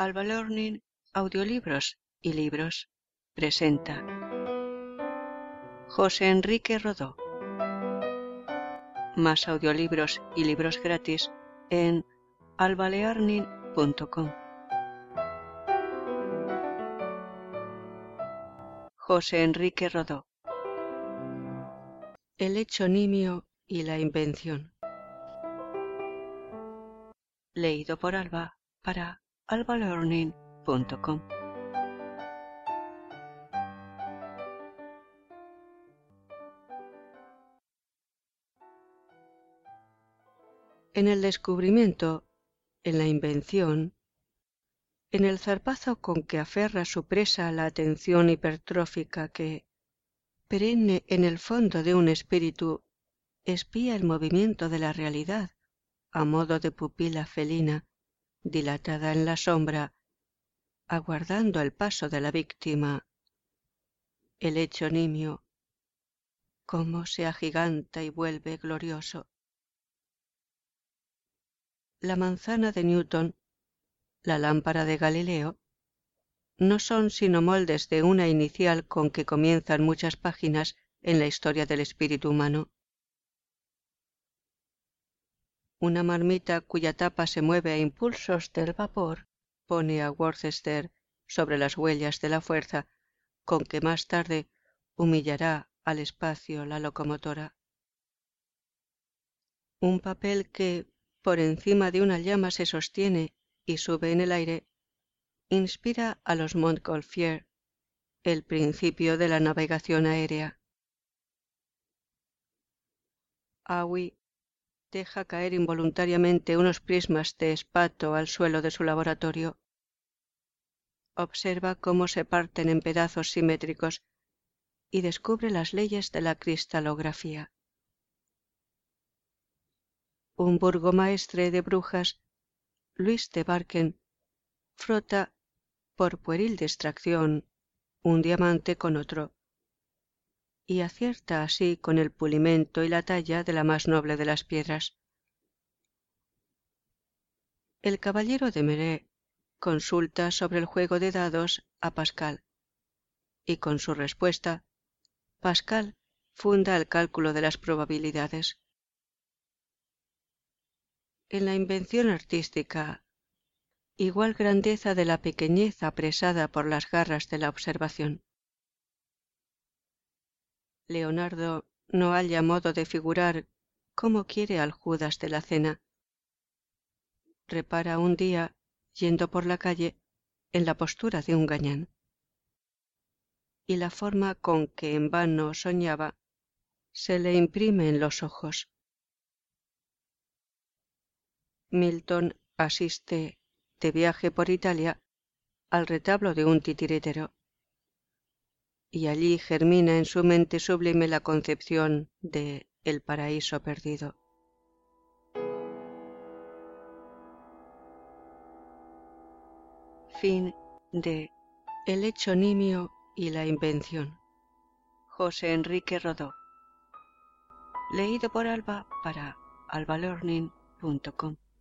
Alba Learning, audiolibros y libros, presenta José Enrique Rodó. Más audiolibros y libros gratis en albalearning.com. José Enrique Rodó. El hecho nimio y la invención. Leído por Alba para albalearning.com. En el descubrimiento, en la invención, en el zarpazo con que aferra su presa a la atención hipertrófica que, perenne en el fondo de un espíritu, espía el movimiento de la realidad a modo de pupila felina dilatada en la sombra, aguardando el paso de la víctima, el hecho nimio, cómo se agiganta y vuelve glorioso. La manzana de Newton, la lámpara de Galileo, no son sino moldes de una inicial con que comienzan muchas páginas en la historia del espíritu humano. Una marmita cuya tapa se mueve a impulsos del vapor pone a Worcester sobre las huellas de la fuerza con que más tarde humillará al espacio la locomotora. Un papel que, por encima de una llama se sostiene y sube en el aire, inspira a los Montgolfier el principio de la navegación aérea. Aui deja caer involuntariamente unos prismas de espato al suelo de su laboratorio. Observa cómo se parten en pedazos simétricos y descubre las leyes de la cristalografía. Un burgomaestre de Brujas, Luis de Barken, frota, por pueril distracción, un diamante con otro, y acierta así con el pulimento y la talla de la más noble de las piedras. El caballero de Méré consulta sobre el juego de dados a Pascal, y con su respuesta, Pascal funda el cálculo de las probabilidades. En la invención artística, igual grandeza de la pequeñez apresada por las garras de la observación. Leonardo no halla modo de figurar cómo quiere al Judas de la cena. Repara un día, yendo por la calle, en la postura de un gañán. Y la forma con que en vano soñaba se le imprime en los ojos. Milton asiste, de viaje por Italia, al retablo de un titiritero, y allí germina en su mente sublime la concepción de El paraíso perdido. Fin de El hecho nimio y la invención. José Enrique Rodó. Leído por Alba para albalearning.com.